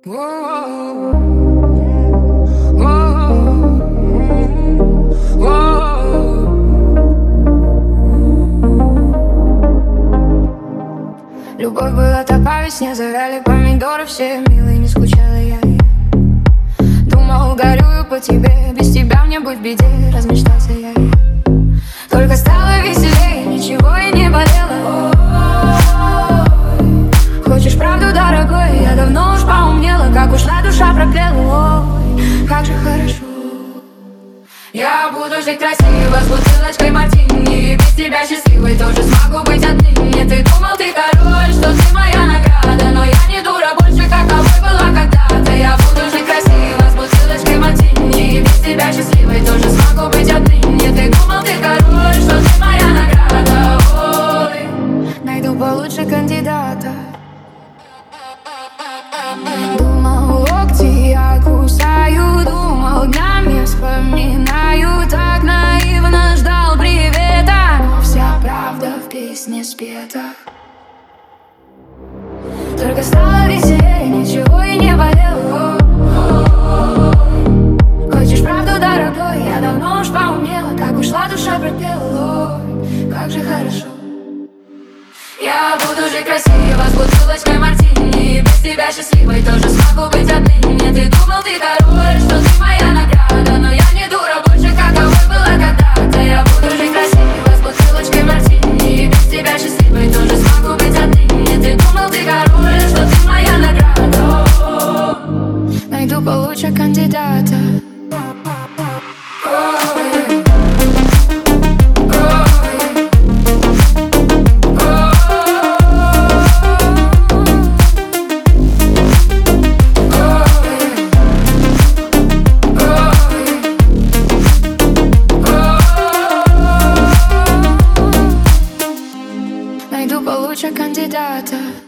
Любовь была так по весне, завяли помидоры все милые, не скучала я. Думал, горюю по тебе, без тебя мне быть в беде, размечтался я. Только стало веселее, ничего и не болело. Хочешь правду, дорогой, я давно уж поумнела, как ушла душа пропела. Ой, как же хорошо. Я буду жить красиво, с бутылочкой мартини, и без тебя счастливой тоже смогу быть отныне. Ты думал, ты король, что ты моя награда, но я не дура больше, каковой была когда-то. Я буду жить красиво, с бутылочкой мартини, и без тебя счастливой тоже смогу быть отныне. Ты думал, ты король, что ты моя награда. Ой, найду получше кандидата. Думал, локти я кусаю, думал, днями вспоминаю. Так наивно ждал привета, но вся правда в песне спета. Только стало веселее, ничего и не болело. Хочешь правду, дорогой, я давно уж поумнела, как ушла душа пропела. Ой, как же хорошо. Я буду жить красиво, с бутылочкой мартини, и без тебя счастливой тоже смогу быть отныне. Ты думал, ты король, что ты моя награда, но я не дура больше, каковой была когда-то. Я буду жить красиво, с бутылочкой мартини, и без тебя счастливой тоже смогу быть отныне. Ты думал, ты король, что ты моя награда. Найду получше кандидата. Найду получше кандидата.